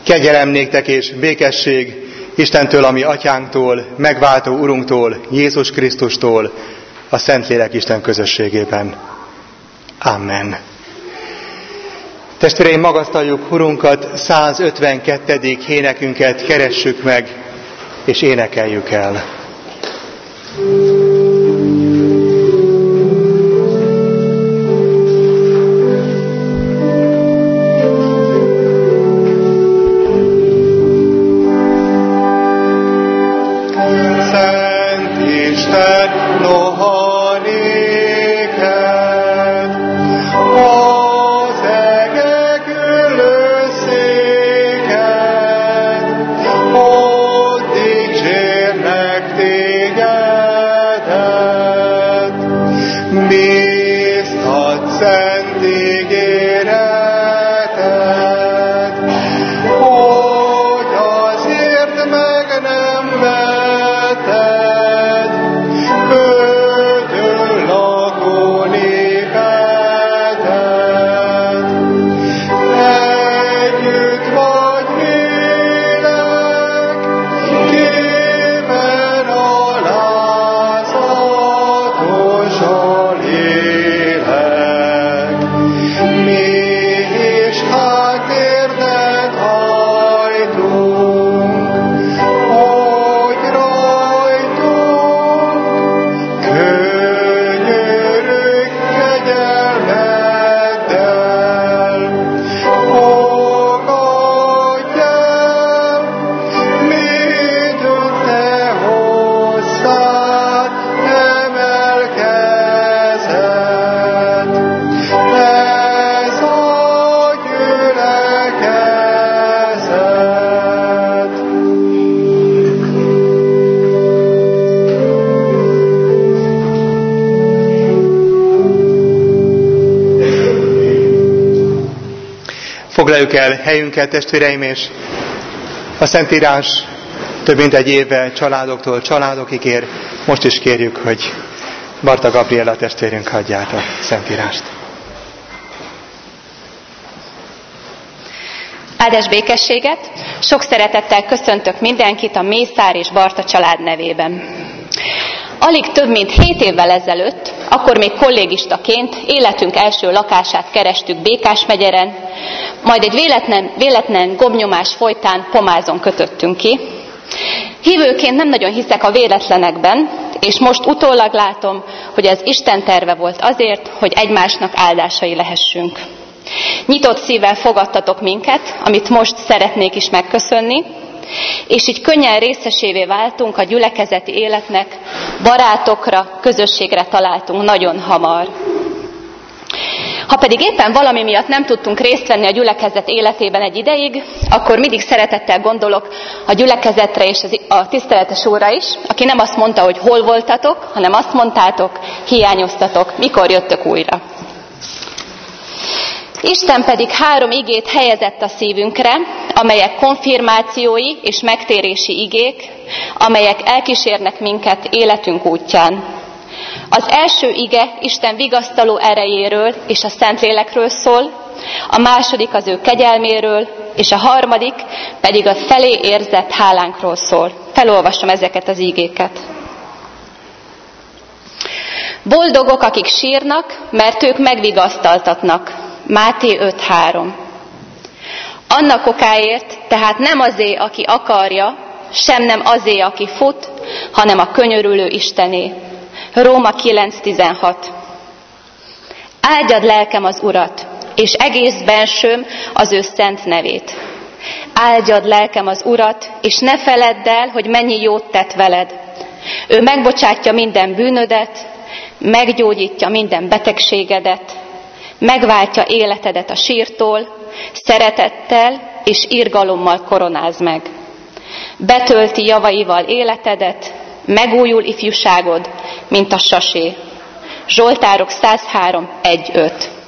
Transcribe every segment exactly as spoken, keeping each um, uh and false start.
Kegyelem néktek és békesség Istentől, a mi atyánktól, megváltó Urunktól, Jézus Krisztustól, a Szentlélek Isten közösségében. Amen. Testvéreim, magasztaljuk Urunkat, százötvenkettedik énekünket keressük meg, és énekeljük el. Foglaljuk el helyünket, testvéreim, és a Szentírás több mint egy éve családoktól családokig ér. Most is kérjük, hogy Barta Gabriella testvérünk adja át a Szentírást. Áldás békességet! Sok szeretettel köszöntök mindenkit a Mészár és Barta család nevében. Alig több mint hét évvel ezelőtt, akkor még kollégistaként életünk első lakását kerestük Békásmegyeren, majd egy véletlen, véletlen gombnyomás folytán Pomázon kötöttünk ki. Hívőként nem nagyon hiszek a véletlenekben, és most utólag látom, hogy ez Isten terve volt azért, hogy egymásnak áldásai lehessünk. Nyitott szívvel fogadtatok minket, amit most szeretnék is megköszönni, és így könnyen részesévé váltunk a gyülekezeti életnek, barátokra, közösségre találtunk nagyon hamar. Ha pedig éppen valami miatt nem tudtunk részt venni a gyülekezet életében egy ideig, akkor mindig szeretettel gondolok a gyülekezetre és a tiszteletes úrra is, aki nem azt mondta, hogy hol voltatok, hanem azt mondtátok, hiányoztatok, mikor jöttök újra. Isten pedig három igét helyezett a szívünkre, amelyek konfirmációi és megtérési igék, amelyek elkísérnek minket életünk útján. Az első ige Isten vigasztaló erejéről és a Szentlélekről szól, a második az ő kegyelméről, és a harmadik pedig a felé érzett hálánkról szól. Felolvasom ezeket az igéket. Boldogok, akik sírnak, mert ők megvigasztaltatnak. Máté öt három. Annak okáért, tehát nem azé, aki akarja, sem nem azé, aki fut, hanem a könyörülő Istené. Róma kilenc tizenhat. Áldjad lelkem az Urat, és egész bensőm az ő szent nevét. Áldjad lelkem az Urat, és ne feledd el, hogy mennyi jót tett veled. Ő megbocsátja minden bűnödet, meggyógyítja minden betegségedet, megváltja életedet a sírtól, szeretettel és irgalommal koronáz meg. Betölti javaival életedet, megújul ifjúságod, mint a sasé. Zsoltárok száz három egy öt.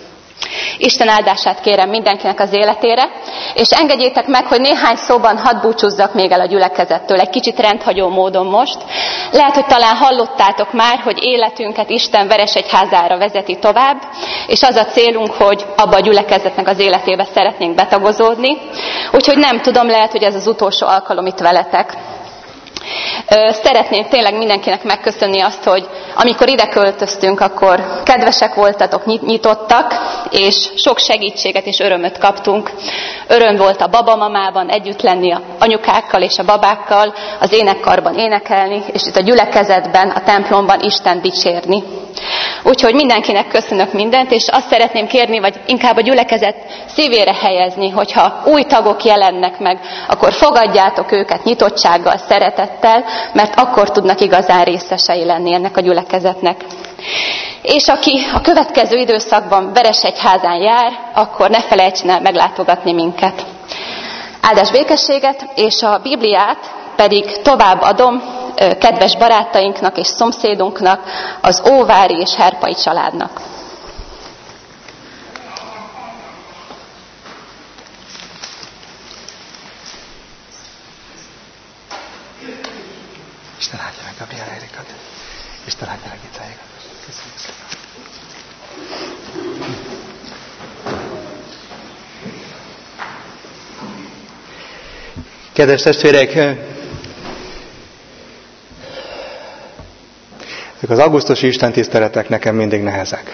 Isten áldását kérem mindenkinek az életére, és engedjétek meg, hogy néhány szóban hadd búcsúzzak még el a gyülekezettől, egy kicsit rendhagyó módon most. Lehet, hogy talán hallottátok már, hogy életünket Isten Veresegyházára vezeti tovább, és az a célunk, hogy abba a gyülekezetnek az életébe szeretnénk betagozódni. Úgyhogy nem tudom, lehet, hogy ez az utolsó alkalom itt veletek. Szeretném tényleg mindenkinek megköszönni azt, hogy amikor ide költöztünk, akkor kedvesek voltatok, nyitottak, és sok segítséget és örömöt kaptunk. Öröm volt a babamamában együtt lenni a anyukákkal és a babákkal, az énekkarban énekelni, és itt a gyülekezetben, a templomban Isten dicsérni. Úgyhogy mindenkinek köszönök mindent, és azt szeretném kérni, vagy inkább a gyülekezet szívére helyezni, hogyha új tagok jelennek meg, akkor fogadjátok őket nyitottsággal, szeretettel, mert akkor tudnak igazán részesei lenni ennek a gyülekezetnek. És aki a következő időszakban Veresegyházán jár, akkor ne felejtsen el meglátogatni minket. Áldás békességet, és a Bibliát pedig tovább adom kedves barátainknak és szomszédunknak, az Óvári és Herpai családnak. Isten áldja meg Gabriel Érikat. Isten áldja meg Gitáikat. Köszönjük. Kedves testvérek, ezek az augusztusi istentiszteletek nekem mindig nehezek.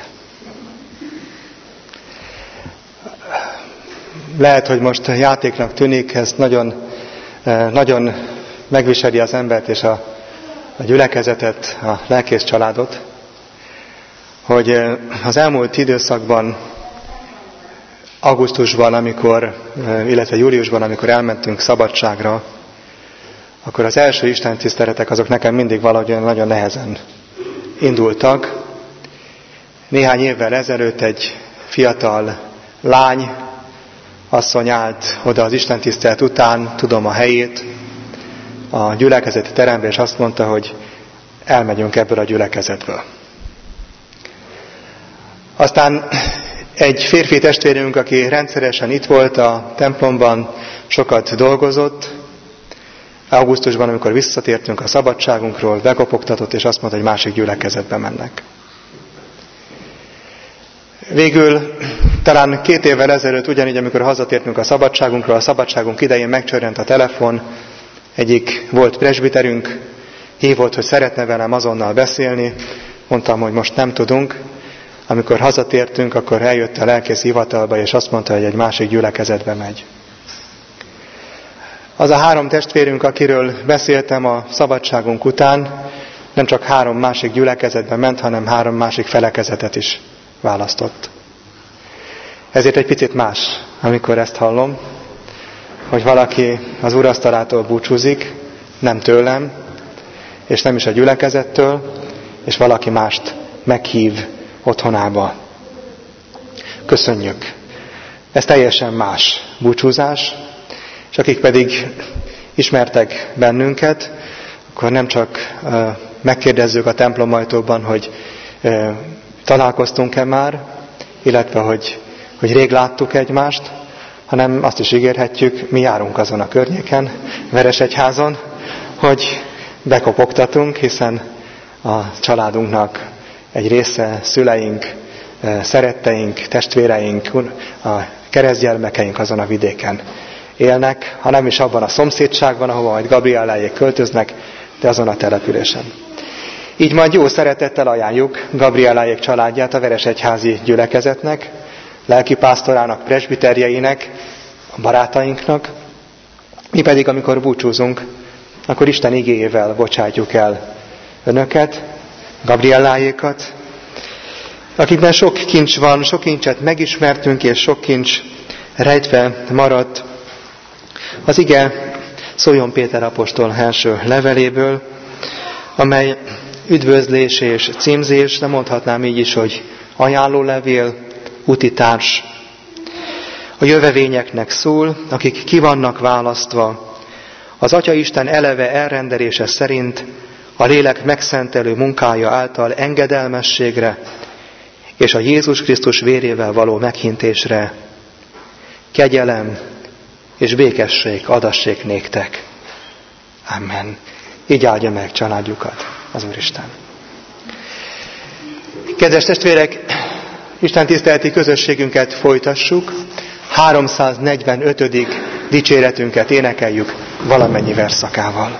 Lehet, hogy most játéknak tűnik, ez nagyon, nagyon megviseli az embert és a, a gyülekezetet, a lelkész családot, hogy az elmúlt időszakban, augusztusban, amikor, illetve júliusban, amikor elmentünk szabadságra, akkor az első istentiszteletek azok nekem mindig valahogy nagyon nehezen indultak. Néhány évvel ezelőtt egy fiatal lány, asszony állt oda az istentisztelet után, tudom a helyét, a gyülekezeti terembe, és azt mondta, hogy elmegyünk ebből a gyülekezetből. Aztán egy férfi testvérünk, aki rendszeresen itt volt a templomban, sokat dolgozott, augusztusban, amikor visszatértünk a szabadságunkról, bekopogtatott, és azt mondta, hogy másik gyülekezetbe mennek. Végül talán két évvel ezelőtt, ugyanígy, amikor hazatértünk a szabadságunkról, a szabadságunk idején megcsörrent a telefon, egyik volt presbiterünk, hívott, hogy szeretne velem azonnal beszélni, mondtam, hogy most nem tudunk. Amikor hazatértünk, akkor eljött a lelkész hivatalba, és azt mondta, hogy egy másik gyülekezetbe megy. Az a három testvérünk, akiről beszéltem a szabadságunk után, nem csak három másik gyülekezetbe ment, hanem három másik felekezetet is választott. Ezért egy picit más, amikor ezt hallom, hogy valaki az úrasztalától búcsúzik, nem tőlem, és nem is a gyülekezettől, és valaki mást meghív otthonába. Köszönjük! Ez teljesen más búcsúzás, és akik pedig ismertek bennünket, akkor nem csak uh, megkérdezzük a templom ajtóban, hogy uh, találkoztunk-e már, illetve hogy, hogy rég láttuk egymást, hanem azt is ígérhetjük, mi járunk azon a környéken, Veresegyházon, hogy bekopogtatunk, hiszen a családunknak egy része, szüleink, szeretteink, testvéreink, a keresztgyermekeink azon a vidéken élnek, ha nem is abban a szomszédságban, ahova majd Gabrieláék költöznek, de azon a településen. Így majd jó szeretettel ajánljuk Gabrieláék családját a Veresegyházi gyülekezetnek, lelkipásztorának, presbiterjeinek, a barátainknak. Mi pedig, amikor búcsúzunk, akkor Isten igéjével bocsátjuk el önöket, Gabrieláékat, akikben sok kincs van, sok kincset megismertünk, és sok kincs rejtve maradt. Az ige szóljon Péter apostol első leveléből, amely üdvözlés és címzés, de mondhatnám így is, hogy ajánlólevél, utitárs. A jövevényeknek szól, akik ki vannak választva, az Atyaisten eleve elrendelése szerint a lélek megszentelő munkája által engedelmességre és a Jézus Krisztus vérével való meghintésre kegyelem és békesség adassék néktek. Amen. Így áldja meg családjukat az Úristen. Kedves testvérek, Isten tiszteleti közösségünket folytassuk. háromszáznegyvenötödik dicséretünket énekeljük valamennyi versszakával.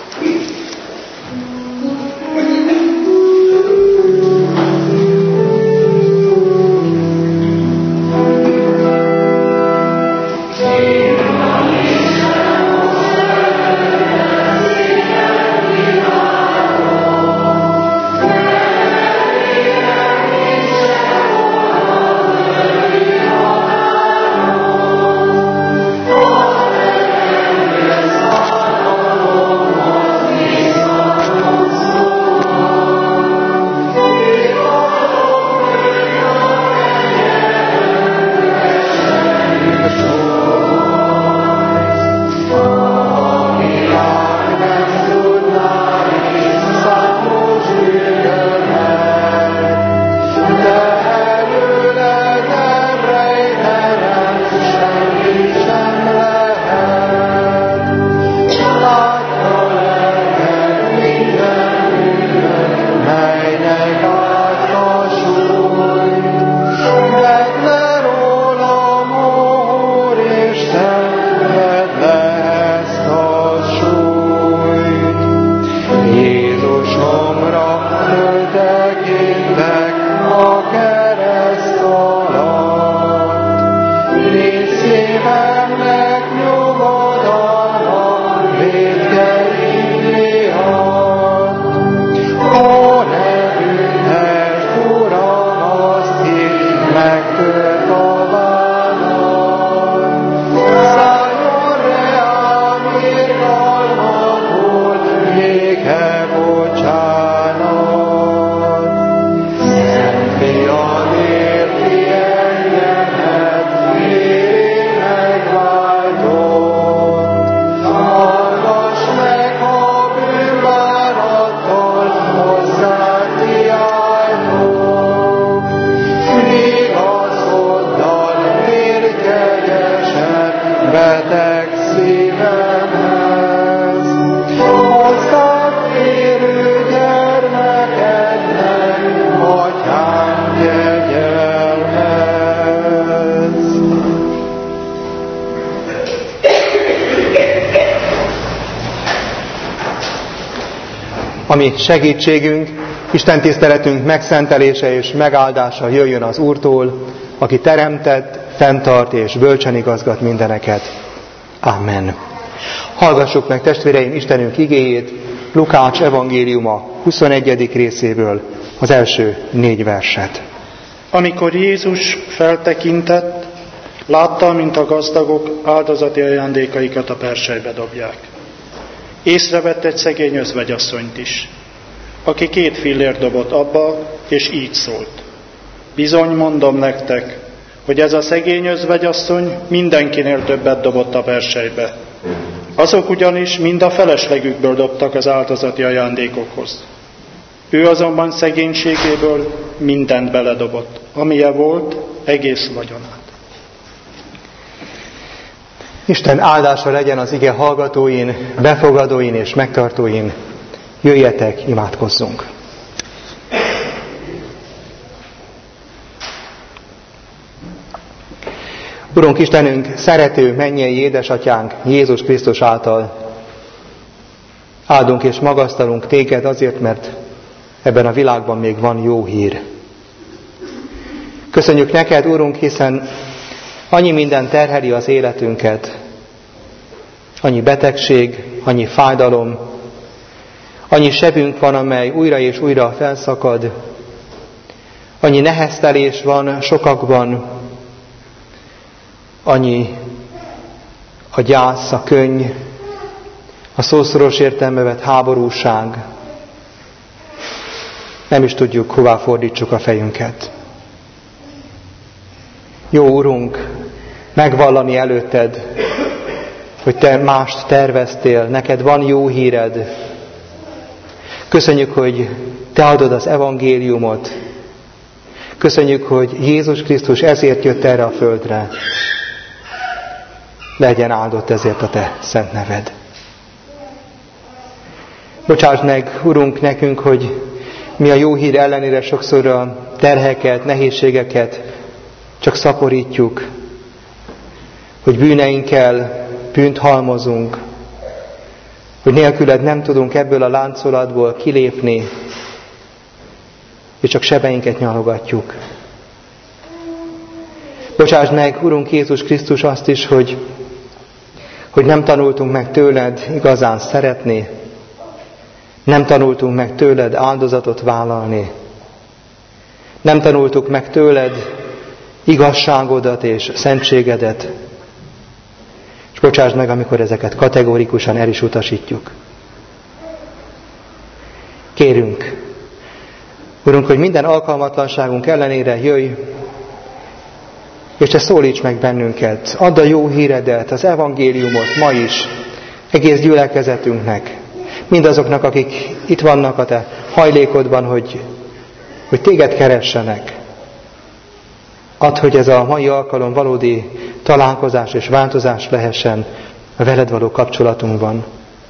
Ami segítségünk, Isten tiszteletünk megszentelése és megáldása jöjjön az Úrtól, aki teremtett, fenntart és bölcsen igazgat mindeneket. Amen. Hallgassuk meg, testvéreim, Istenünk igéjét, Lukács evangéliuma huszonegyedik részéből, az első négy verset. Amikor Jézus feltekintett, látta, mint a gazdagok áldozati ajándékaikat a perselybe dobják. Észrevett egy szegény özvegyasszonyt is, aki két fillért dobott abba, és így szólt. Bizony, mondom nektek, hogy ez a szegény özvegyasszony mindenkinél többet dobott a perselybe. Azok ugyanis mind a feleslegükből dobtak az áldozati ajándékokhoz. Ő azonban szegénységéből mindent beledobott, amilyen volt, egész vagyonát. Isten áldása legyen az ige hallgatóin, befogadóin és megtartóin. Jöjjetek, imádkozzunk! Urunk Istenünk, szerető mennyei édesatyánk Jézus Krisztus által áldunk és magasztalunk téged azért, mert ebben a világban még van jó hír. Köszönjük neked, Urunk, hiszen annyi minden terheli az életünket, annyi betegség, annyi fájdalom, annyi sebünk van, amely újra és újra felszakad, annyi neheztelés van sokakban, annyi a gyász, a könny, a szószoros értelme vett háborúság. Nem is tudjuk, hová fordítsuk a fejünket. Jó Urunk, megvallani előtted, hogy te mást terveztél, neked van jó híred. Köszönjük, hogy te adod az evangéliumot. Köszönjük, hogy Jézus Krisztus ezért jött erre a földre. Legyen áldott ezért a Te szent neved. Bocsáss meg, Urunk, nekünk, hogy mi a jó hír ellenére sokszor a terheket, nehézségeket csak szaporítjuk, hogy bűneinkkel bűnt halmozunk, hogy nélküled nem tudunk ebből a láncolatból kilépni, és csak sebeinket nyalogatjuk. Bocsáss meg, Urunk Jézus Krisztus, azt is, hogy, hogy nem tanultunk meg tőled igazán szeretni, nem tanultunk meg tőled áldozatot vállalni, nem tanultuk meg tőled igazságodat és szentségedet, és bocsáss meg, amikor ezeket kategórikusan el is utasítjuk. Kérünk, Urunk, hogy minden alkalmatlanságunk ellenére jöjj, és Te szólíts meg bennünket, add a jó híredet, az evangéliumot ma is, egész gyülekezetünknek, mindazoknak, akik itt vannak a Te hajlékodban, hogy, hogy Téged keressenek. Add, hogy ez a mai alkalom valódi találkozás és változás lehessen a veled való kapcsolatunkban.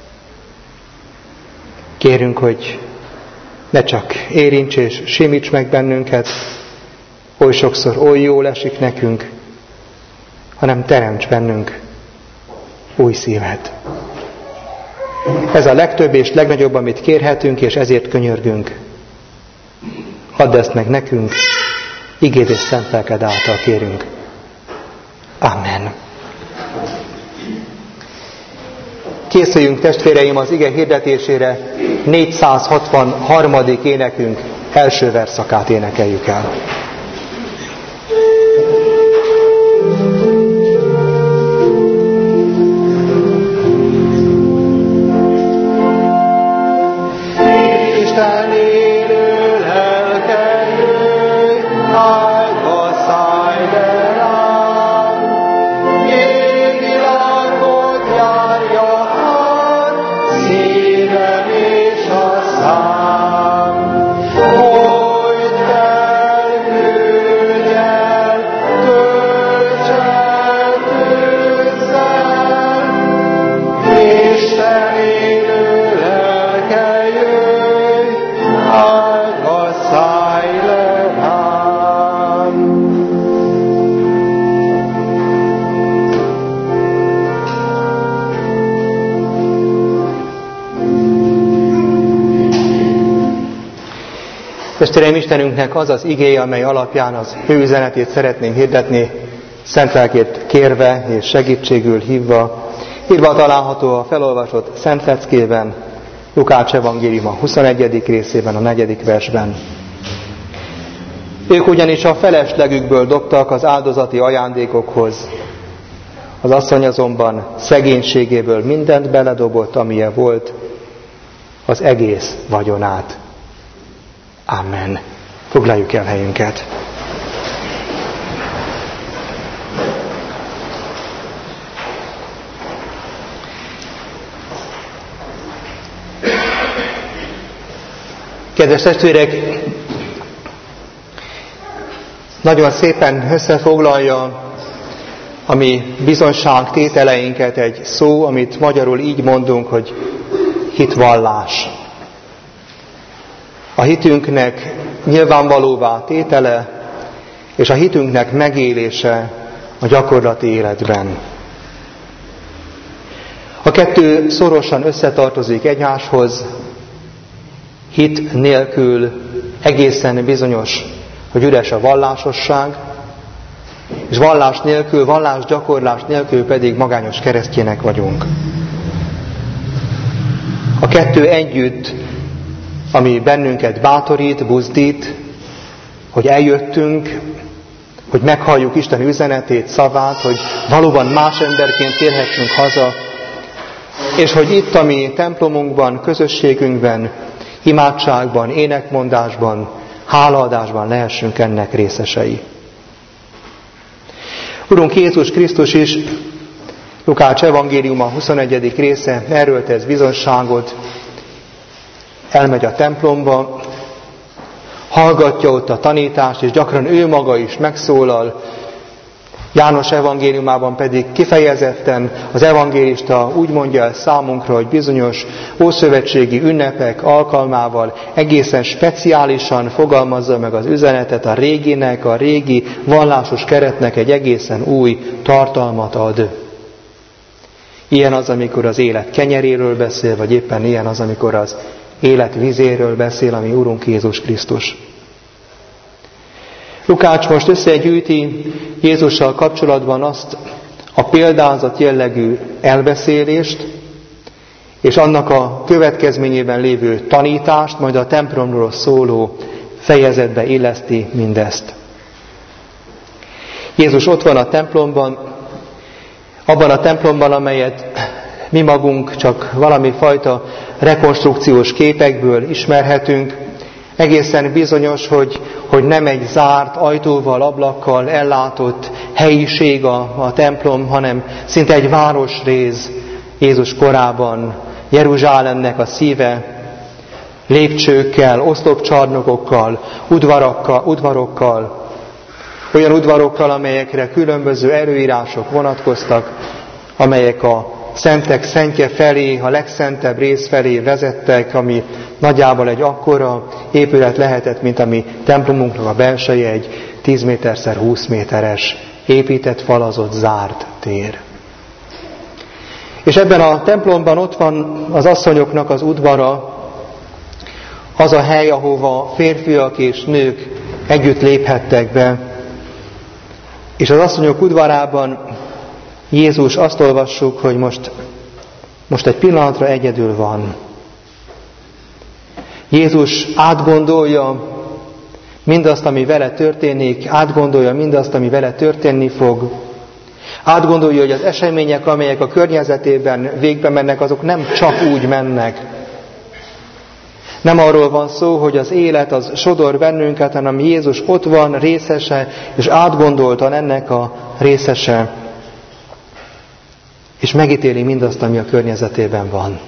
Kérünk, hogy ne csak érints és simíts meg bennünket, oly sokszor oly jól esik nekünk, hanem teremts bennünk új szívet. Ez a legtöbb és legnagyobb, amit kérhetünk, és ezért könyörgünk. Add ezt meg nekünk, igéd és szent lelked által kérünk. Amen. Készüljünk, testvéreim, az ige hirdetésére. négyszázhatvanharmadik énekünk első verszakát énekeljük el. Testvéreim, Istenünknek az az igéje, amely alapján az ő üzenetét szeretném hirdetni, szent lelkét kérve és segítségül hívva. Írva található a felolvasott szent leckében, Lukács evangéliuma huszonegyedik részében, a negyedik versben. Ők ugyanis a feleslegükből dobtak az áldozati ajándékokhoz. Az asszony azonban szegénységéből mindent beledobott, amilyen volt, az egész vagyonát. Amen. Foglaljuk el helyünket. Kedves testvérek, nagyon szépen összefoglalja a mi bizonyságtételeinket egy szó, amit magyarul így mondunk, hogy hitvallás. A hitünknek nyilvánvalóvá tétele, és a hitünknek megélése a gyakorlati életben. A kettő szorosan összetartozik egymáshoz, hit nélkül egészen bizonyos, hogy üres a vallásosság, és vallás nélkül, vallás gyakorlás nélkül pedig magányos keresztjének vagyunk. A kettő együtt, ami bennünket bátorít, buzdít, hogy eljöttünk, hogy meghalljuk Isten üzenetét, szavát, hogy valóban más emberként térhessünk haza, és hogy itt a mi templomunkban, közösségünkben, imádságban, énekmondásban, hálaadásban lehessünk ennek részesei. Urunk Jézus Krisztus is, Lukács evangéliuma huszonegyedik része, erről tesz bizonyságot, elmegy a templomba, hallgatja ott a tanítást, és gyakran ő maga is megszólal. János evangéliumában pedig kifejezetten az evangélista úgy mondja el számunkra, hogy bizonyos ószövetségi ünnepek alkalmával egészen speciálisan fogalmazza meg az üzenetet, a réginek, a régi vallásos keretnek egy egészen új tartalmat ad. Ilyen az, amikor az élet kenyeréről beszél, vagy éppen ilyen az, amikor az élet vizéről beszél, ami Urunk Jézus Krisztus. Lukács most összegyűjti Jézussal kapcsolatban azt a példázat jellegű elbeszélést, és annak a következményében lévő tanítást, majd a templomról szóló fejezetbe illeszti mindezt. Jézus ott van a templomban, abban a templomban, amelyet mi magunk csak valami fajta rekonstrukciós képekből ismerhetünk. Egészen bizonyos, hogy, hogy nem egy zárt ajtóval, ablakkal ellátott helyiség a, a templom, hanem szinte egy városrész Jézus korában, Jeruzsálemnek a szíve, lépcsőkkel, oszlopcsarnokokkal, udvarokkal, udvarokkal, olyan udvarokkal, amelyekre különböző előírások vonatkoztak, amelyek a szentek szentje felé, a legszentebb rész felé vezettek, ami nagyjából egy akkora épület lehetett, mint a mi templomunknak a belseje, egy tíz méterszer húsz méteres, épített, falazott, zárt tér. És ebben a templomban ott van az asszonyoknak az udvara, az a hely, ahova férfiak és nők együtt léphettek be. És az asszonyok udvarában Jézus, azt olvassuk, hogy most, most egy pillanatra egyedül van. Jézus átgondolja mindazt, ami vele történik, átgondolja mindazt, ami vele történni fog. Átgondolja, hogy az események, amelyek a környezetében végbe mennek, azok nem csak úgy mennek. Nem arról van szó, hogy az élet az sodor bennünket, hanem Jézus ott van, részese, és átgondoltan ennek a részese. És megítéli mindazt, ami a környezetében van.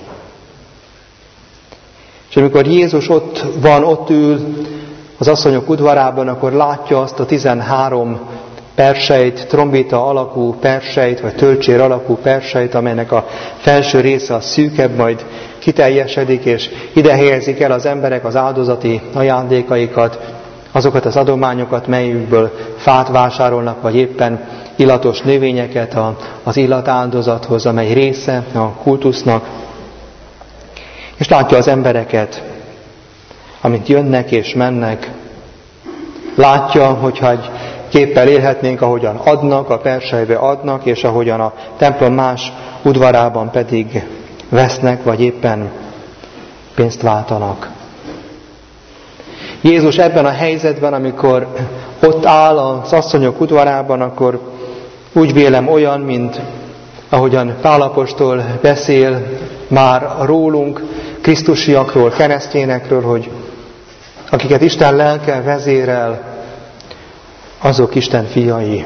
És amikor Jézus ott van, ott ül az asszonyok udvarában, akkor látja azt a tizenhárom persejt, trombita alakú persejt, vagy tölcsér alakú persejt, amelynek a felső része a szűkebb, majd kiteljesedik, és ide helyezik el az emberek az áldozati ajándékaikat, azokat az adományokat, melyükből fát vásárolnak, vagy éppen illatos növényeket az illatáldozathoz, amely része a kultusznak. És látja az embereket, amint jönnek és mennek. Látja, hogyha egy képpel élhetnénk, ahogyan adnak, a persejbe adnak, és ahogyan a templom más udvarában pedig vesznek, vagy éppen pénzt váltanak. Jézus ebben a helyzetben, amikor ott áll az asszonyok udvarában, akkor úgy vélem olyan, mint ahogyan Pál apostol beszél már rólunk, krisztusiakról, keresztényekről, hogy akiket Isten lelke vezérel, azok Isten fiai.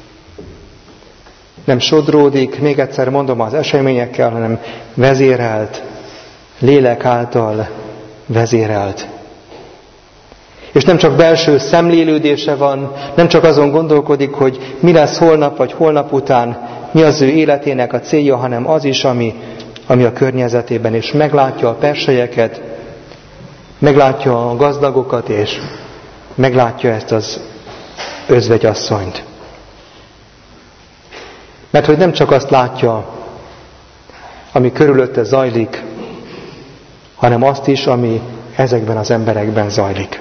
Nem sodródik, még egyszer mondom, az eseményekkel, hanem vezérelt, lélek által vezérelt. És nem csak belső szemlélődése van, nem csak azon gondolkodik, hogy mi lesz holnap vagy holnap után, mi az ő életének a célja, hanem az is, ami, ami a környezetében, és meglátja a persejeket, meglátja a gazdagokat, és meglátja ezt az özvegyasszonyt. Mert hogy nem csak azt látja, ami körülötte zajlik, hanem azt is, ami ezekben az emberekben zajlik.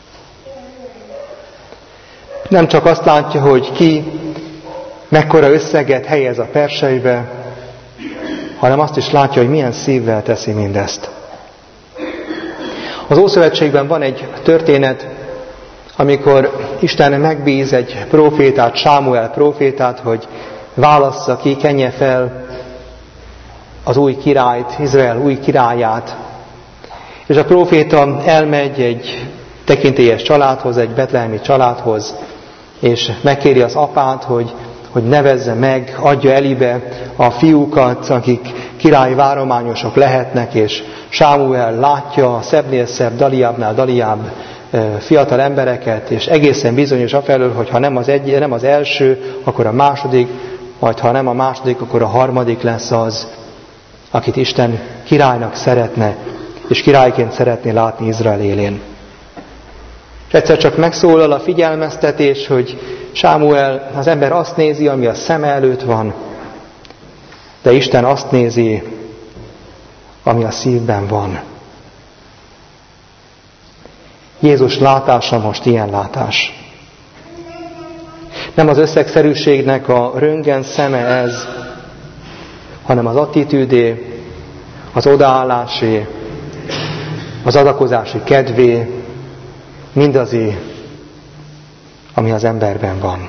Nem csak azt látja, hogy ki mekkora összeget helyez a persejbe, hanem azt is látja, hogy milyen szívvel teszi mindezt. Az Ószövetségben van egy történet, amikor Isten megbíz egy prófétát, Sámuel prófétát, hogy válassza ki, kenje fel az új királyt, Izrael új királyát. És a próféta elmegy egy tekintélyes családhoz, egy betlehemi családhoz, és megkéri az apát, hogy, hogy nevezze meg, adja elébe a fiúkat, akik királyi várományosok lehetnek, és Sámuel látja, szebbnél szebb, Daliábbnál Daliább fiatal embereket, és egészen bizonyos afelől, hogy ha nem az, egy, nem az első, akkor a második, majd ha nem a második, akkor a harmadik lesz az, akit Isten királynak szeretne, és királyként szeretné látni Izrael élén. És egyszer csak megszólal a figyelmeztetés, hogy Sámuel, az ember azt nézi, ami a szeme előtt van, de Isten azt nézi, ami a szívben van. Jézus látása most ilyen látás. Nem az összegszerűségnek a röntgen szeme ez, hanem az attitűdé, az odaállásé, az adakozási kedvé, mindazé, ami az emberben van.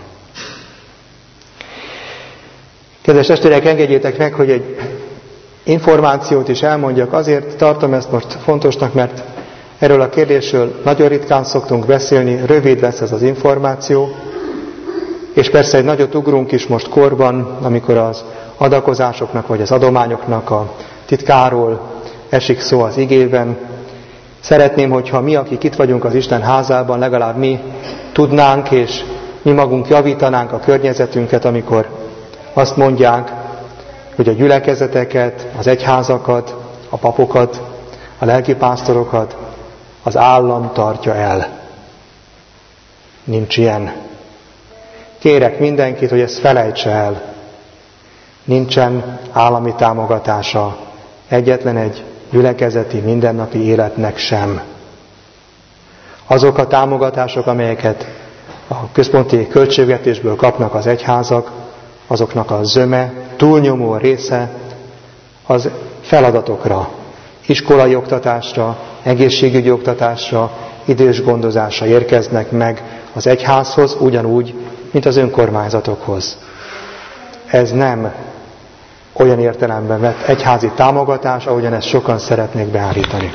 Kedves testvérek, engedjétek meg, hogy egy információt is elmondjak. Azért tartom ezt most fontosnak, mert erről a kérdésről nagyon ritkán szoktunk beszélni, rövid lesz ez az információ, és persze egy nagyot ugrunk is most korban, amikor az adakozásoknak vagy az adományoknak a titkáról esik szó az igében. Szeretném, hogyha mi, akik itt vagyunk az Isten házában, legalább mi tudnánk, és mi magunk javítanánk a környezetünket, amikor azt mondják, hogy a gyülekezeteket, az egyházakat, a papokat, a lelkipásztorokat az állam tartja el. Nincs ilyen. Kérek mindenkit, hogy ezt felejtse el. Nincsen állami támogatása egyetlen egy gyülekezeti mindennapi életnek sem. Azok a támogatások, amelyeket a központi költségvetésből kapnak az egyházak, azoknak a zöme, túlnyomó része az feladatokra, iskolai oktatásra, egészségügyi oktatásra, idős gondozásra érkeznek meg az egyházhoz, ugyanúgy, mint az önkormányzatokhoz. Ez nem olyan értelemben vett egyházi támogatás, ahogyan ezt sokan szeretnék beállítani.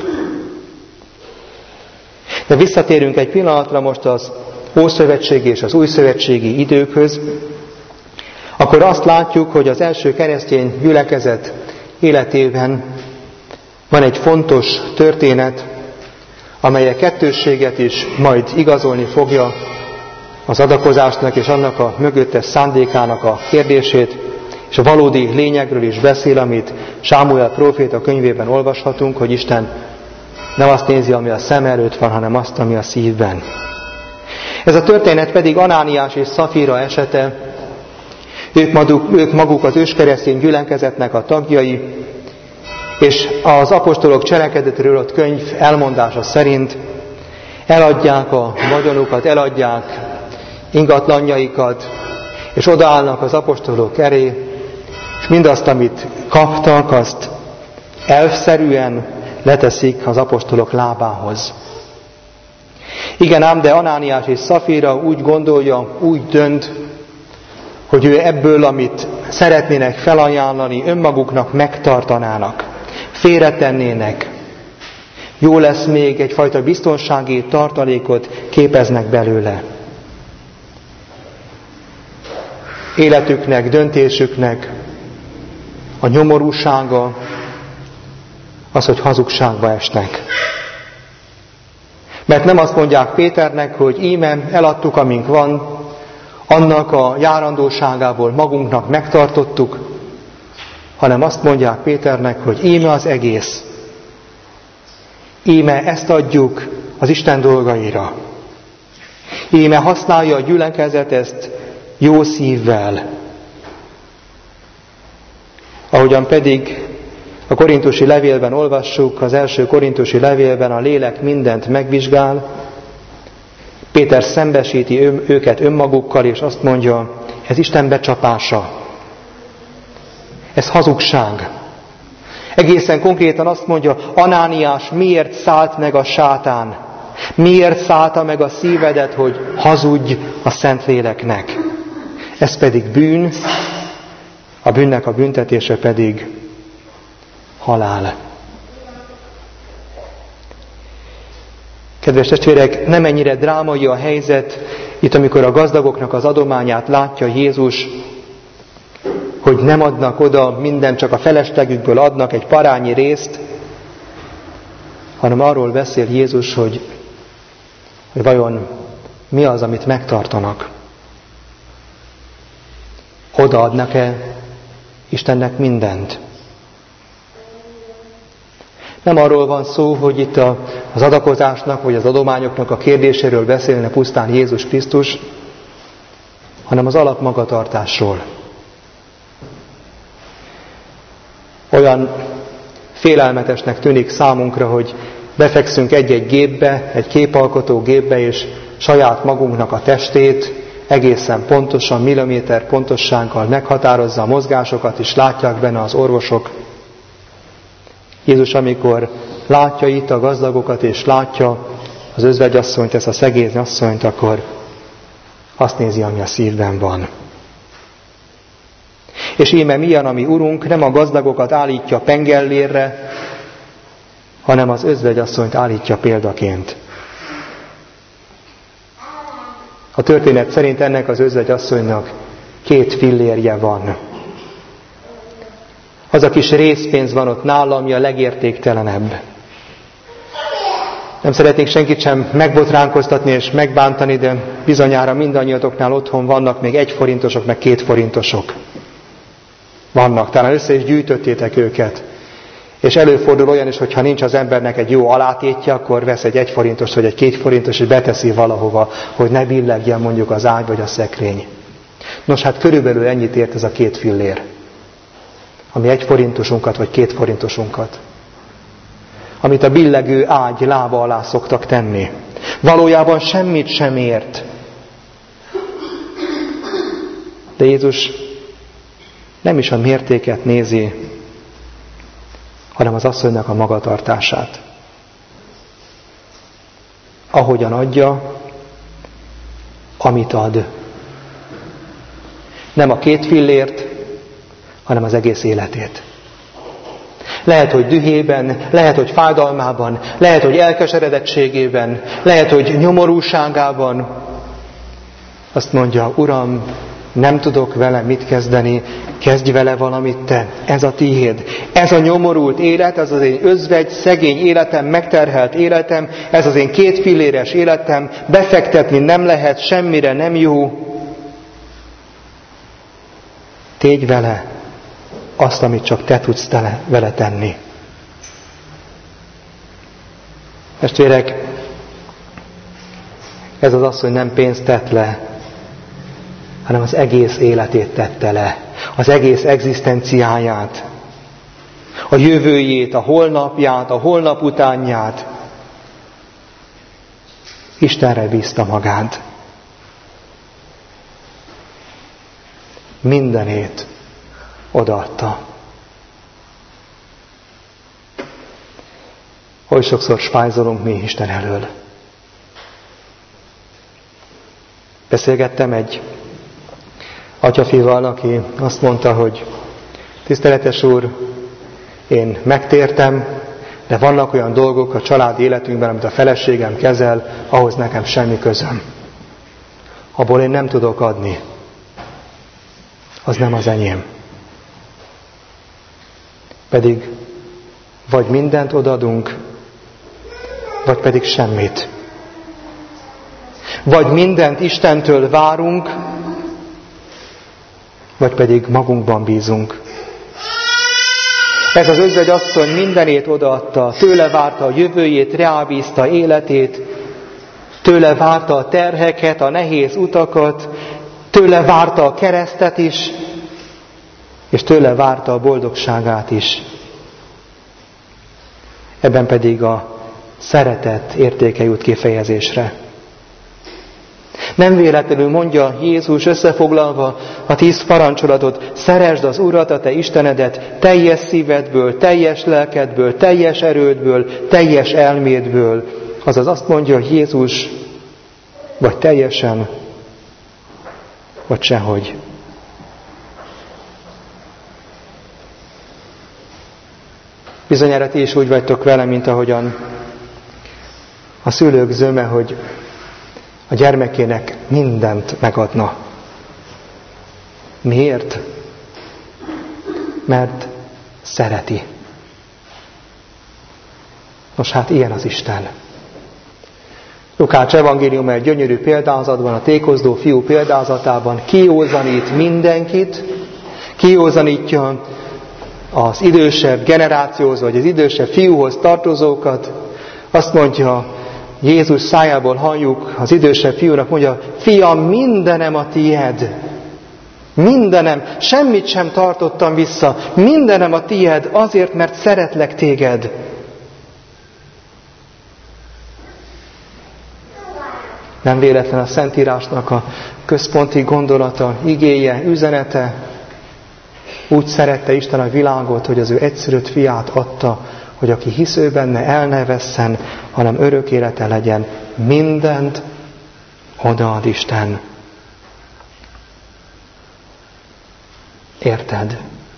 De visszatérünk egy pillanatra most az ószövetségi és az újszövetségi időkhöz, akkor azt látjuk, hogy az első keresztény gyülekezet életében van egy fontos történet, amely a kettősséget is majd igazolni fogja, az adakozásnak és annak a mögöttes szándékának a kérdését, és a valódi lényegről is beszél, amit Sámuel próféta könyvében olvashatunk, hogy Isten nem azt nézi, ami a szem előtt van, hanem azt, ami a szívben. Ez a történet pedig Anániás és Szafira esete. Ők maguk, ők maguk az őskeresztény gyülekezetnek a tagjai, és az apostolok cselekedetről ott könyv elmondása szerint eladják a vagyonukat, eladják ingatlanjaikat, és odaállnak az apostolok elé, és mindazt, amit kaptak, azt elvszerűen leteszik az apostolok lábához. Igen ám, de Anániás és Szafira úgy gondolja, úgy dönt, hogy ő ebből, amit szeretnének felajánlani, önmaguknak megtartanának, félretennének. Jó lesz, még egyfajta biztonsági tartalékot képeznek belőle. Életüknek, döntésüknek a nyomorúsága az, hogy hazugságba esnek. Mert nem azt mondják Péternek, hogy íme eladtuk, amink van, annak a járandóságából magunknak megtartottuk, hanem azt mondják Péternek, hogy íme az egész. Íme ezt adjuk az Isten dolgaira. Íme használja a gyülekezet ezt jó szívvel. Ahogyan pedig a korintusi levélben olvassuk, az első korintusi levélben a lélek mindent megvizsgál, Péter szembesíti őket önmagukkal, és azt mondja, ez Isten becsapása. Ez hazugság. Egészen konkrétan azt mondja, Anániás, miért szállt meg a sátán? Miért szállta meg a szívedet, hogy hazudj a Szentléleknek? Ez pedig bűn, a bűnnek a büntetése pedig halál. Kedves testvérek, nem ennyire drámai a helyzet, itt amikor a gazdagoknak az adományát látja Jézus, hogy nem adnak oda mindent, csak a feleslegükből adnak egy parányi részt, hanem arról beszél Jézus, hogy hogy vajon mi az, amit megtartanak. Odaadnak-e Istennek mindent? Nem arról van szó, hogy itt az adakozásnak vagy az adományoknak a kérdéséről beszélne pusztán Jézus Krisztus, hanem az alapmagatartásról. Olyan félelmetesnek tűnik számunkra, hogy befekszünk egy-egy gépbe, egy képalkotó gépbe, és saját magunknak a testét egészen pontosan, milliméter pontossággal meghatározza a mozgásokat, és látják benne az orvosok. Jézus, amikor látja itt a gazdagokat, és látja az özvegyasszonyt, ezt a szegény asszonyt, akkor azt nézi, ami a szívben van. És íme milyen a mi Urunk, nem a gazdagokat állítja pengellérre, hanem az özvegyasszonyt állítja példaként. A történet szerint ennek az özvegyasszonynak két fillérje van. Az a kis részpénz van ott nála, ami a legértéktelenebb. Nem szeretnék senkit sem megbotránkoztatni és megbántani, de bizonyára mindannyiatoknál otthon vannak még egy forintosok, meg két forintosok. Vannak, talán össze is gyűjtöttétek őket. És előfordul olyan is, hogyha nincs az embernek egy jó alátétje, akkor vesz egy egy forintos vagy egy két forintos, és beteszi valahova, hogy ne billegjen mondjuk az ágy vagy a szekrény. Nos, hát körülbelül ennyit ért ez a két fillér, ami egy forintosunkat vagy két forintosunkat, amit a billegő ágy lába alá szoktak tenni. Valójában semmit sem ért. De Jézus nem is a mértéket nézi, hanem az asszonynak a magatartását. Ahogyan adja, amit ad. Nem a két fillért, hanem az egész életét. Lehet, hogy dühében, lehet, hogy fájdalmában, lehet, hogy elkeseredettségében, lehet, hogy nyomorúságában. Azt mondja, Uram, nem tudok vele mit kezdeni, kezdj vele valamit te, ez a tiéd. Ez a nyomorult élet, ez az én özvegy, szegény életem, megterhelt életem, ez az én két filléres életem, befektetni nem lehet, semmire nem jó. Tégy vele azt, amit csak te tudsz tele, vele tenni. Testvérek, ez az asszony nem pénzt tett le, hanem az egész életét tette le, az egész egzisztenciáját, a jövőjét, a holnapját, a holnap utánját. Istenre bízta magát. Mindenét odaadta. Oly sokszor spájzolunk mi Isten elől. Beszélgettem egy atyafival, aki azt mondta, hogy tiszteletes úr, én megtértem, de vannak olyan dolgok a család életünkben, amit a feleségem kezel, ahhoz nekem semmi közöm. Abból én nem tudok adni. Az nem az enyém. Pedig vagy mindent odadunk, vagy pedig semmit. Vagy mindent Istentől várunk, vagy pedig magunkban bízunk. Ez az özvegyasszony mindenét odaadta, tőle várta a jövőjét, rábízta életét, tőle várta a terheket, a nehéz utakat, tőle várta a keresztet is, és tőle várta a boldogságát is. Ebben pedig a szeretet értéke jut kifejezésre. Nem véletlenül mondja Jézus összefoglalva a tíz parancsolatot, szeresd az Urat, a te Istenedet teljes szívedből, teljes lelkedből, teljes erődből, teljes elmédből. Azaz azt mondja Jézus, vagy teljesen, vagy sehogy. Bizonyára ti is úgy vagytok vele, mint ahogyan a szülők zöme, hogy a gyermekének mindent megadna. Miért? Mert szereti. Nos hát ilyen az Isten. Lukács evangélium egy gyönyörű példázatban, a tékozdó fiú példázatában kiózanít mindenkit, kiózanítja az idősebb generációhoz, vagy az idősebb fiúhoz tartozókat. Azt mondja, Jézus szájából halljuk, az idősebb fiúnak mondja, fiam, mindenem a tied. Mindenem, semmit sem tartottam vissza, mindenem a tied, azért, mert szeretlek téged. Nem véletlen a Szentírásnak a központi gondolata, igéje, üzenete. Úgy szerette Isten a világot, hogy az ő egyszülött fiát adta, hogy aki hisző benne, el ne vesszen, hanem örök élete legyen. Mindent odaad Isten. Érted?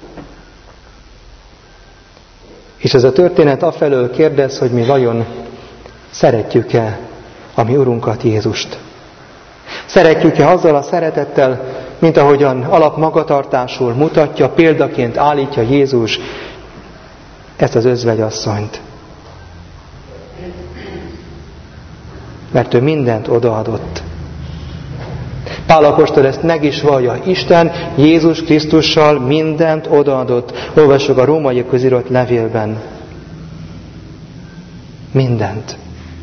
És ez a történet afelől kérdez, hogy mi vajon szeretjük-e a mi Urunkat, Jézust. Szeretjük-e azzal a szeretettel, mint ahogyan alapmagatartásul mutatja, példaként állítja Jézus ezt az özvegyasszonyt. Mert ő mindent odaadott. Pál apostol ezt meg is vallja. Isten Jézus Krisztussal mindent odaadott. Olvassuk a Rómaiakhoz írott levélben. Mindent.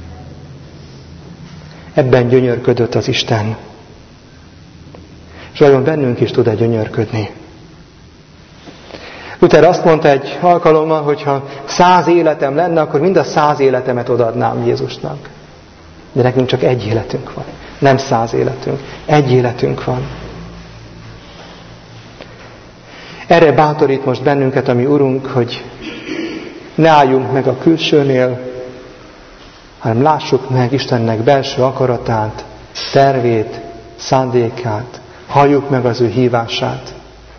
Ebben gyönyörködött az Isten. És vajon bennünk is tud-e gyönyörködni? Luther azt mondta egy alkalommal, hogy ha száz életem lenne, akkor mind a száz életemet odaadnám Jézusnak. De nekünk csak egy életünk van. Nem száz életünk. Egy életünk van. Erre bátorít most bennünket a mi Urunk, hogy ne álljunk meg a külsőnél, hanem lássuk meg Istennek belső akaratát, tervét, szándékát, halljuk meg az ő hívását.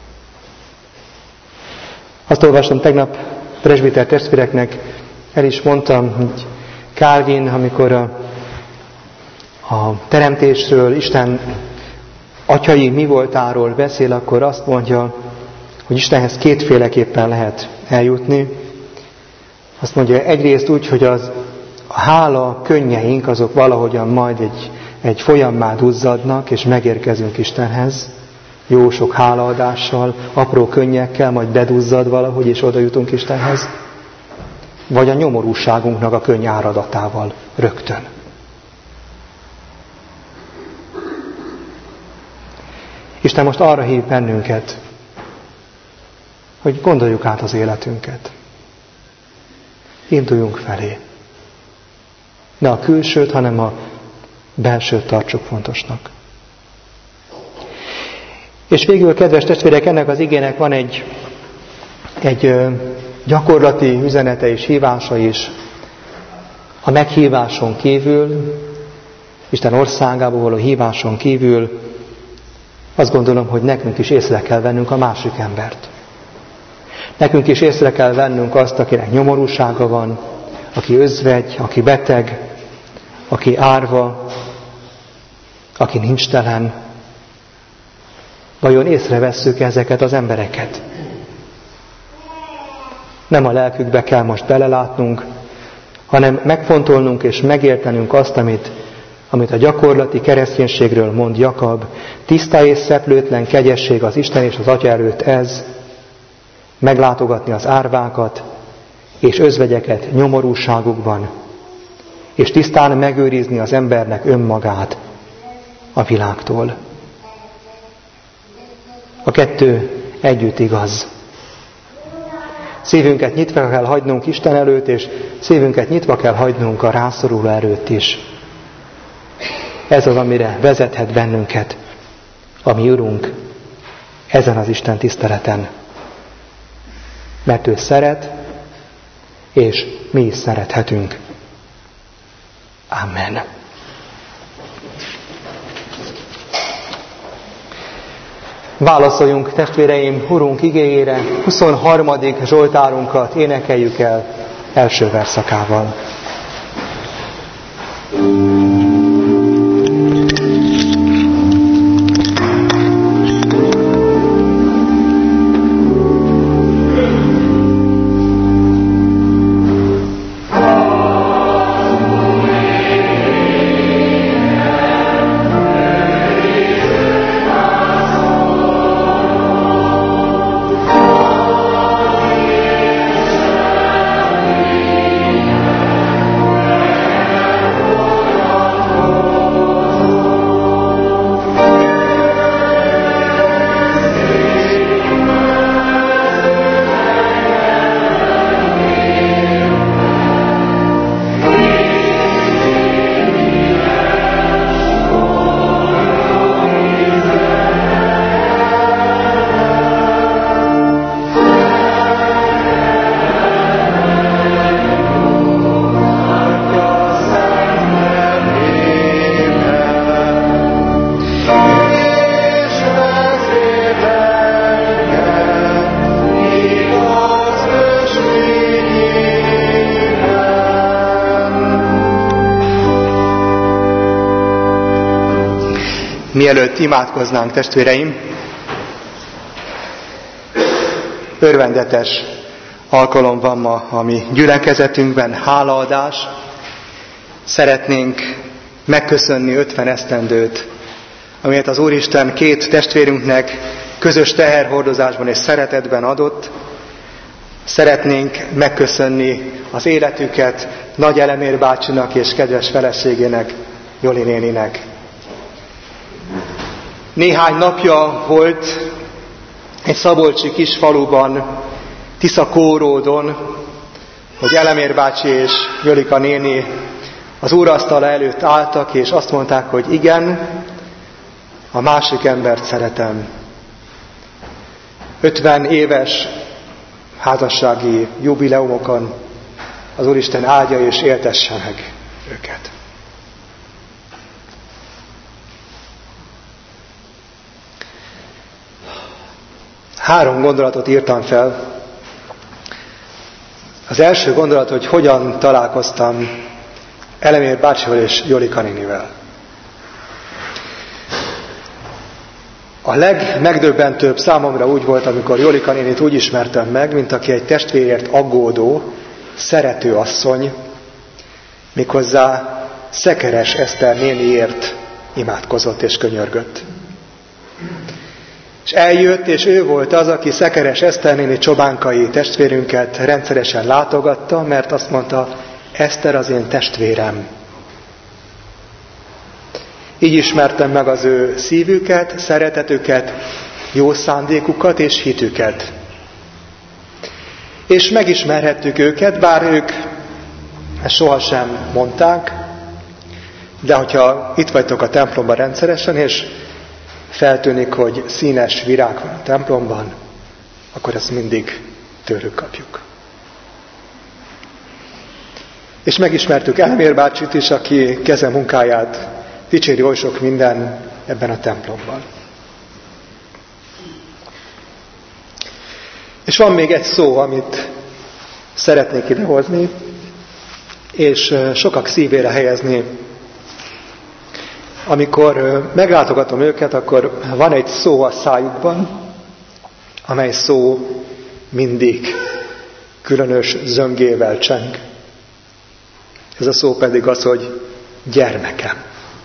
Azt olvastam tegnap presbiter testvéreknek, el is mondtam, hogy Calvin, amikor a, a teremtésről, Isten atyai mi voltáról beszél, akkor azt mondja, hogy Istenhez kétféleképpen lehet eljutni. Azt mondja, egyrészt úgy, hogy az a hála könnyeink azok valahogyan majd egy, egy folyammá duzzadnak, és megérkezünk Istenhez, jó sok hálaadással, apró könnyekkel, majd beduzzad valahogy, és oda jutunk Istenhez. Vagy a nyomorúságunknak a könny áradatával rögtön. Isten most arra hív bennünket, hogy gondoljuk át az életünket. Induljunk felé. Ne a külsőt, hanem a belsőt tartsuk fontosnak. És végül, kedves testvérek, ennek az igének van egy, egy gyakorlati üzenete és hívása is. A meghíváson kívül, Isten országába való híváson kívül, azt gondolom, hogy nekünk is észre kell vennünk a másik embert. Nekünk is észre kell vennünk azt, akinek nyomorúsága van, aki özvegy, aki beteg, aki árva, aki nincs telen. Vajon észrevesszük ezeket az embereket? Nem a lelkükbe kell most belelátnunk, hanem megfontolnunk és megértenünk azt, amit, amit a gyakorlati kereszténységről mond Jakab. Tiszta és szeplőtlen kegyesség az Isten és az Atya előtt ez, meglátogatni az árvákat és özvegyeket nyomorúságukban, és tisztán megőrizni az embernek önmagát a világtól. A kettő együtt igaz. Szívünket nyitva kell hagynunk Isten előtt, és szívünket nyitva kell hagynunk a rászoruló előtt is. Ez az, amire vezethet bennünket a mi Urunk ezen az Isten tiszteleten. Mert ő szeret, és mi is szerethetünk. Amen. Válaszoljunk, testvéreim, Urunk igéjére, huszonharmadik Zsoltárunkat énekeljük el első verszakával. Mielőtt imádkoznánk, testvéreim, örvendetes alkalom van ma a mi gyülekezetünkben, hálaadás. Szeretnénk megköszönni ötven esztendőt, amelyet az Úristen két testvérünknek közös teherhordozásban és szeretetben adott. Szeretnénk megköszönni az életüket Nagy Elemér bácsinak és kedves feleségének, Joli néninek. Néhány napja volt egy szabolcsi kis faluban, Tiszakóródon, hogy Elemér bácsi és Jolika néni az úrasztala előtt álltak, és azt mondták, hogy igen, a másik embert szeretem. ötven éves házassági jubileumokon az Úristen áldja és éltesse meg őket. Három gondolatot írtam fel. Az első gondolat, hogy hogyan találkoztam Elemér bácsival és Jolika nénivel. A legmegdöbbentőbb számomra úgy volt, amikor Jolika nénit úgy ismertem meg, mint aki egy testvérért aggódó, szerető asszony, méghozzá Szekeres Eszter néniért imádkozott és könyörgött. És eljött, és ő volt az, aki Szekeres Eszter néni csobánkai testvérünket rendszeresen látogatta, mert azt mondta, Eszter az én testvérem. Így ismertem meg az ő szívüket, szeretetüket, jó szándékukat és hitüket. És megismerhettük őket, bár ők ezt sohasem mondták, de hogyha itt vagytok a templomban rendszeresen, és feltűnik, hogy színes virág van a templomban, akkor ezt mindig tőlük kapjuk. És megismertük Elemér bácsit is, aki keze munkáját dicséri oly sok minden ebben a templomban. És van még egy szó, amit szeretnék idehozni, és sokak szívére helyezni. Amikor meglátogatom őket, akkor van egy szó a szájukban, amely szó mindig különös zöngével cseng. Ez a szó pedig az, hogy gyermekem.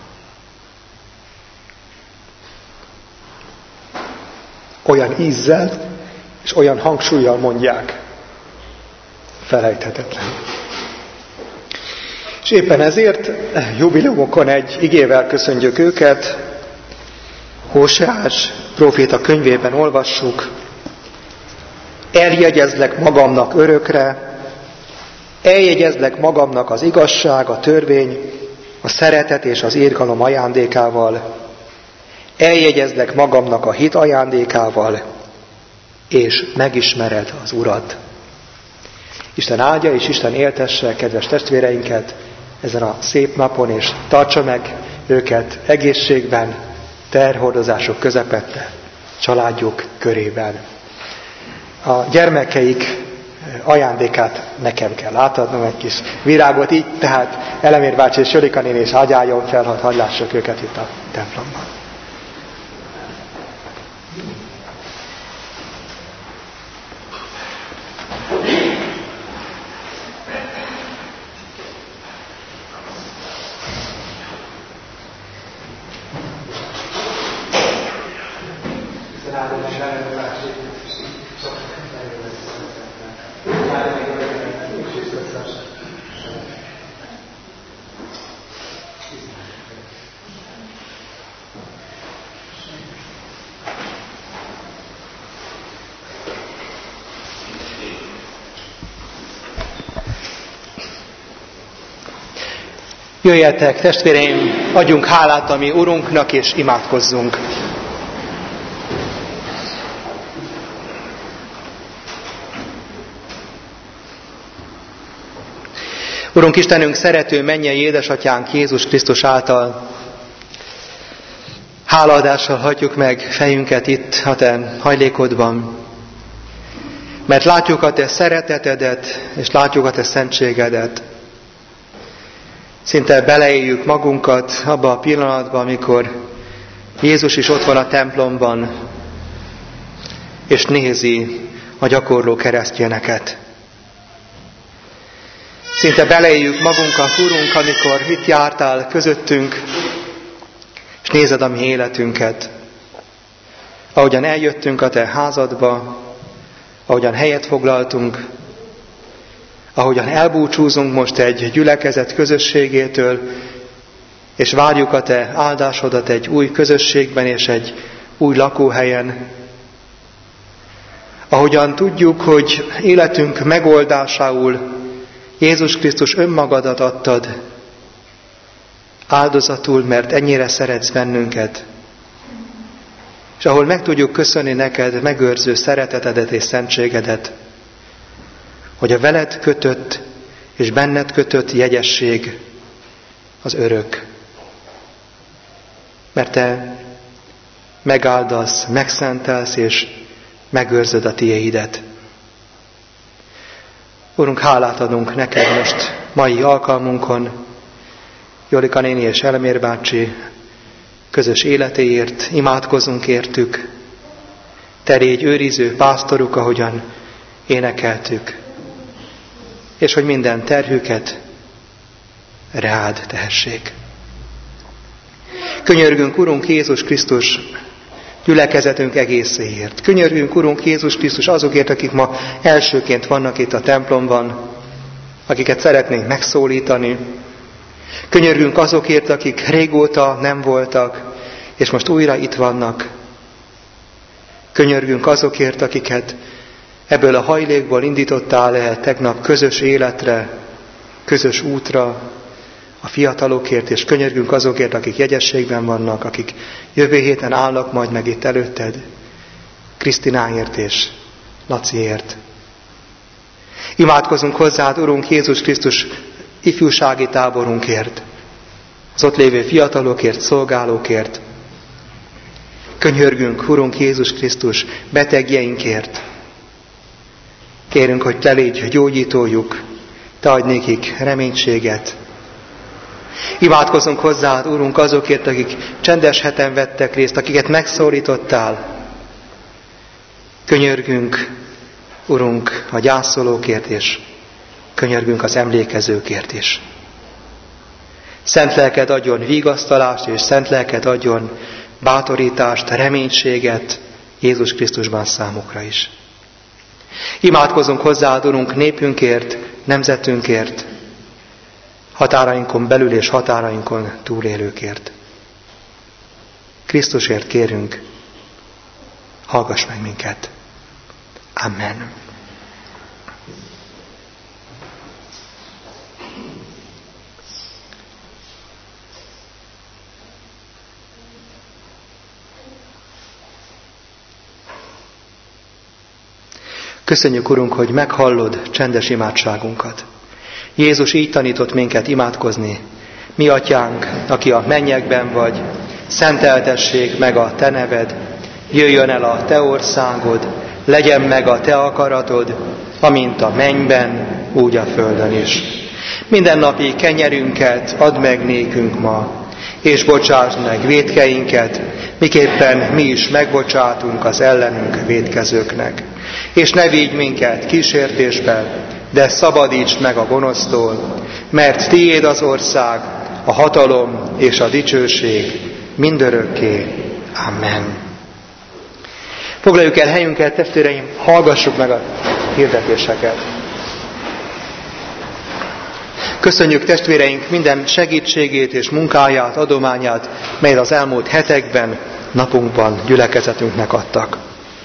Olyan ízzel és olyan hangsúllyal mondják, felejthetetlen. És éppen ezért jubileumokon egy igével köszöntjük őket. Hóseás próféta könyvében olvassuk: eljegyezlek magamnak örökre, eljegyezlek magamnak az igazság, a törvény, a szeretet és az irgalom ajándékával, eljegyezlek magamnak a hit ajándékával, és megismered az Urat. Isten áldja és Isten éltesse kedves testvéreinket ezen a szép napon, és tartsa meg őket egészségben, terhordozások közepette, családjuk körében. A gyermekeik ajándékát nekem kell átadnom, egy kis virágot, így tehát Elemér bácsi és Jolika néni is ágyáljon fel, hadd lássuk őket itt a templomban. Jöjjetek, testvéreim, adjunk hálát a mi Urunknak, és imádkozzunk. Urunk Istenünk, szerető mennyei édesatyánk Jézus Krisztus által hálaadással hagyjuk meg fejünket itt a te hajlékodban, mert látjuk a te szeretetedet, és látjuk a te szentségedet. Szinte beleéljük magunkat abba a pillanatban, amikor Jézus is ott van a templomban, és nézi a gyakorló keresztényeket. Szinte beleéljük magunkat, Urunk, amikor itt jártál közöttünk, és nézed a mi életünket. Ahogyan eljöttünk a te házadba, ahogyan helyet foglaltunk, ahogyan elbúcsúzunk most egy gyülekezet közösségétől, és várjuk a te áldásodat egy új közösségben és egy új lakóhelyen. Ahogyan tudjuk, hogy életünk megoldásául Jézus Krisztus önmagadat adtad áldozatul, mert ennyire szeretsz bennünket. És ahol meg tudjuk köszönni neked megőrző szeretetedet és szentségedet, hogy a veled kötött és benned kötött jegyesség az örök. Mert te megáldasz, megszentelsz és megőrzöd a tiéidet. Urunk, hálát adunk neked most mai alkalmunkon, Jolika néni és Elmér bácsi közös életéért, imádkozunk értük. Te légy őriző pásztoruk, ahogyan énekeltük, és hogy minden terhüket rád tehessék. Könyörgünk, Urunk Jézus Krisztus, gyülekezetünk egészéért. Könyörgünk, Urunk Jézus Krisztus, azokért, akik ma elsőként vannak itt a templomban, akiket szeretnénk megszólítani. Könyörgünk azokért, akik régóta nem voltak, és most újra itt vannak. Könyörgünk azokért, akiket ebből a hajlékból indítottál el tegnap közös életre, közös útra, a fiatalokért, és könyörgünk azokért, akik jegyességben vannak, akik jövő héten állnak majd meg itt előtted, Krisztináért és Laciért. Imádkozunk hozzád, Urunk Jézus Krisztus, ifjúsági táborunkért, az ott lévő fiatalokért, szolgálókért. Könyörgünk, Urunk Jézus Krisztus, betegjeinkért. Kérünk, hogy te légy gyógyítójuk, te adj nékik reménységet. Imádkozunk hozzád, Urunk, azokért, akik csendes heten vettek részt, akiket megszólítottál. Könyörgünk, Urunk, a gyászolókért, és könyörgünk az emlékezőkért is. Szent lelked adjon vigasztalást, és szent lelked adjon bátorítást, reménységet Jézus Krisztusban számukra is. Imádkozunk hozzád, Urunk, népünkért, nemzetünkért, határainkon belül és határainkon túlélőkért. Krisztusért kérünk, hallgass meg minket. Amen. Köszönjük, Urunk, hogy meghallod csendes imádságunkat. Jézus így tanított minket imádkozni. Mi atyánk, aki a mennyekben vagy, szenteltessék meg a te neved, jöjjön el a te országod, legyen meg a te akaratod, amint a mennyben, úgy a földön is. Mindennapi kenyerünket add meg nékünk ma, és bocsásd meg vétkeinket, miképpen mi is megbocsátunk az ellenünk vétkezőknek. És ne vigy minket kísértésbe, de szabadítsd meg a gonosztól, mert tiéd az ország, a hatalom és a dicsőség mindörökké. Amen. Foglaljuk el helyünket, testvéreim, hallgassuk meg a hirdetéseket. Köszönjük testvéreink minden segítségét és munkáját, adományát, melyet az elmúlt hetekben, napunkban gyülekezetünknek adtak.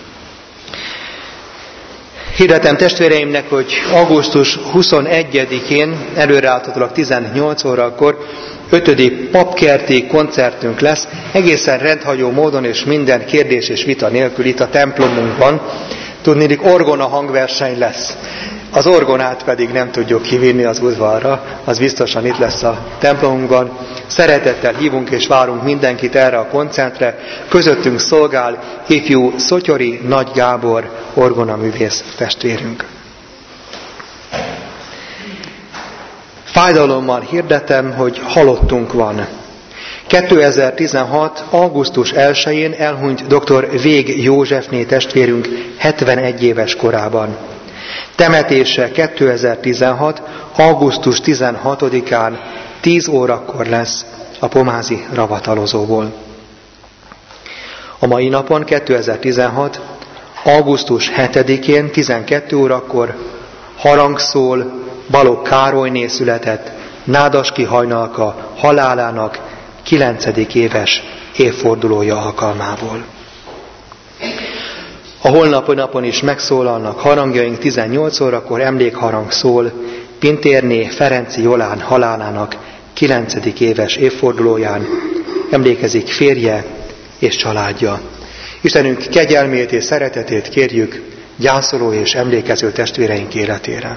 Hirdetem testvéreimnek, hogy augusztus huszonegyedikén, előreálltatólag tizennyolc órakor ötödik papkerti koncertünk lesz, egészen rendhagyó módon és minden kérdés és vita nélkül itt a templomunkban. Tudniillik, orgona hangverseny lesz. Az orgonát pedig nem tudjuk kivinni az udvarra, az biztosan itt lesz a templomunkban. Szeretettel hívunk és várunk mindenkit erre a koncertre. Közöttünk szolgál ifjú Szotyori Nagy Gábor orgonaművész testvérünk. Fájdalommal hirdetem, hogy halottunk van. kétezer-tizenhat. augusztus elsején elhunyt dr. Vég Józsefné testvérünk hetvenegy éves korában. Temetése kétezer-tizenhat. augusztus tizenhatodikán tíz órakor lesz a pomázi ravatalozóból. A mai napon kétezer-tizenhat. augusztus hetedikén tizenkét órakor harangszól Balogh Károlyné született Nádaski Hajnalka halálának kilencedik éves évfordulója alkalmából. A holnapi napon is megszólalnak harangjaink, tizennyolc órakor emlékharang szól Pintérné Ferenci Jolán halálának kilencedik éves évfordulóján, emlékezik férje és családja. Istenünk kegyelmét és szeretetét kérjük gyászoló és emlékező testvéreink életére.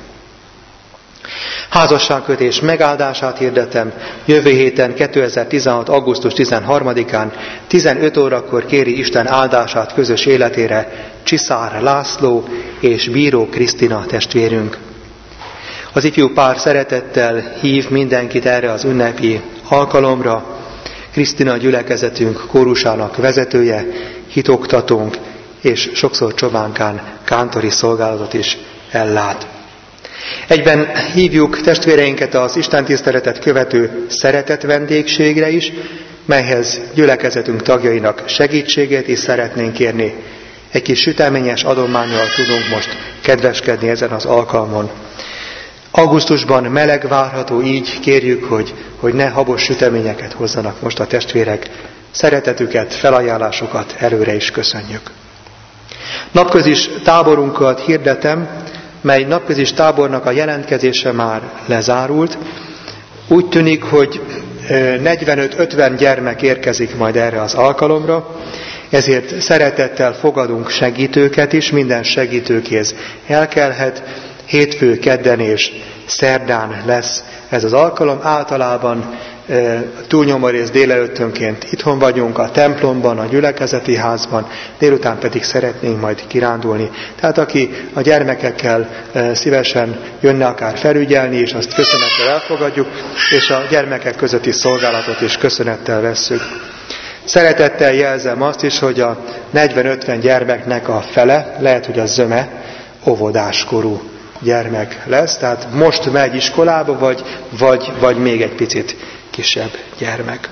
Házasságkötés megáldását hirdetem, jövő héten kétezer-tizenhat. augusztus tizenharmadikán tizenöt órakor kéri Isten áldását közös életére Csiszár László és Bíró Krisztina testvérünk. Az ifjú pár szeretettel hív mindenkit erre az ünnepi alkalomra. Krisztina gyülekezetünk kórusának vezetője, hitoktatónk, és sokszor csobánkán kántori szolgálatot is ellát. Egyben hívjuk testvéreinket az istentiszteletet követő szeretet vendégségre is, melyhez gyülekezetünk tagjainak segítségét is szeretnénk kérni. Egy kis süteményes adománnyal tudunk most kedveskedni ezen az alkalmon. Augusztusban meleg várható, így kérjük, hogy, hogy ne habos süteményeket hozzanak most a testvérek. Szeretetüket, felajánlásukat előre is köszönjük. Napközis táborunkat hirdetem, mely napközis tábornak a jelentkezése már lezárult. Úgy tűnik, hogy negyvenöt-ötven gyermek érkezik majd erre az alkalomra, ezért szeretettel fogadunk segítőket is, minden segítőkéz elkelhet. Hétfő, kedden és szerdán lesz ez az alkalom. Általában e, túlnyomó rész délelőttönként itthon vagyunk, a templomban, a gyülekezeti házban, délután pedig szeretnénk majd kirándulni. Tehát aki a gyermekekkel e, szívesen jönne akár felügyelni, és azt köszönettel elfogadjuk, és a gyermekek közötti szolgálatot is köszönettel vesszük. Szeretettel jelzem azt is, hogy a negyven-ötven gyermeknek a fele, lehet, hogy a zöme, óvodáskorú gyermek lesz, tehát most megy iskolába, vagy, vagy, vagy még egy picit kisebb gyermek.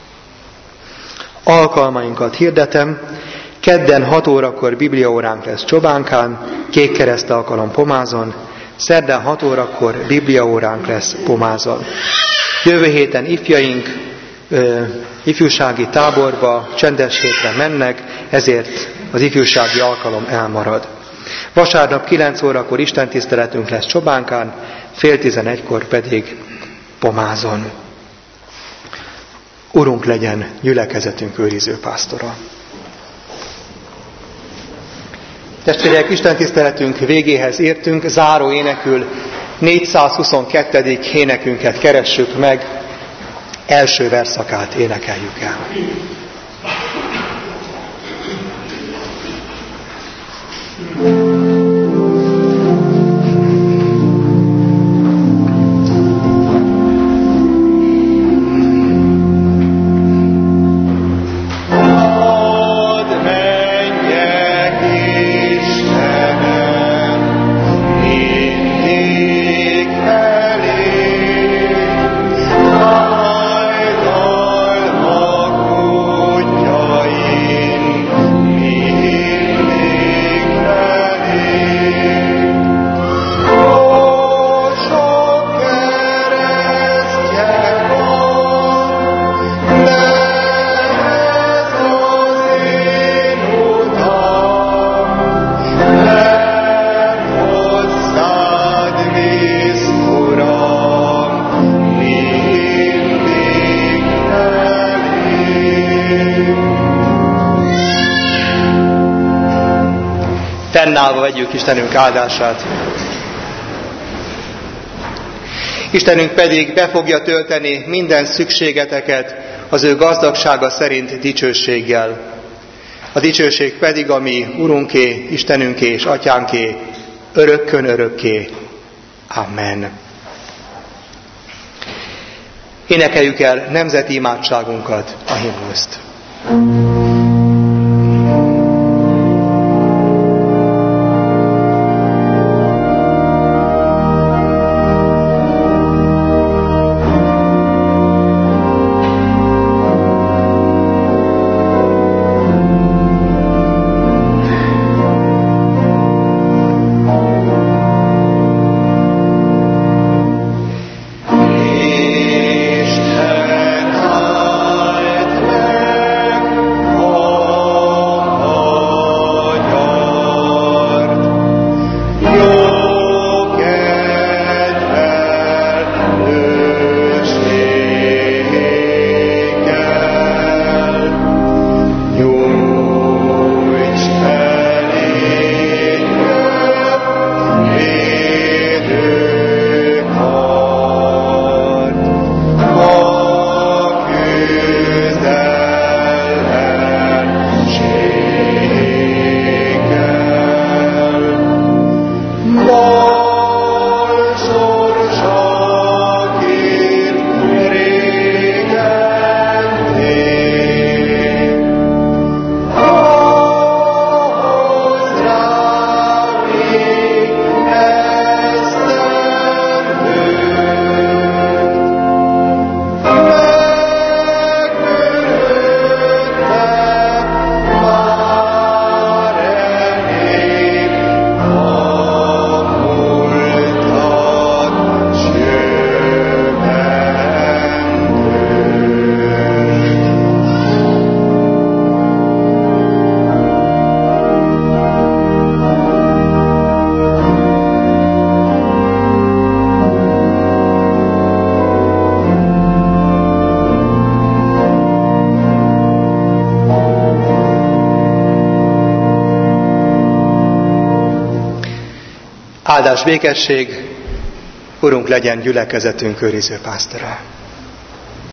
Alkalmainkat hirdetem, kedden hat órakor bibliaóránk lesz Csobánkán, Kékkereszt alkalom Pomázon, szerdán hat órakor bibliaóránk lesz Pomázon. Jövő héten ifjaink ö, ifjúsági táborba, csendes hétre mennek, ezért az ifjúsági alkalom elmarad. Vasárnap kilenc órakor istentiszteletünk lesz Csobánkán, fél tizenegykor pedig Pomázon. Urunk legyen gyülekezetünk őriző pásztora. Testvérek, istentiszteletünk végéhez értünk, záró énekül négyszázhuszonkettő. énekünket keressük meg, első verszakát énekeljük el. Fennállva vegyük Istenünk áldását. Istenünk pedig be fogja tölteni minden szükségeteket az ő gazdagsága szerint dicsőséggel. A dicsőség pedig a mi Urunké, Istenünké és Atyánké, örökkön örökké. Amen. Énekeljük el nemzeti imádságunkat, a himnuszt. Áldás, békesség, Urunk legyen gyülekezetünk őriző pásztora.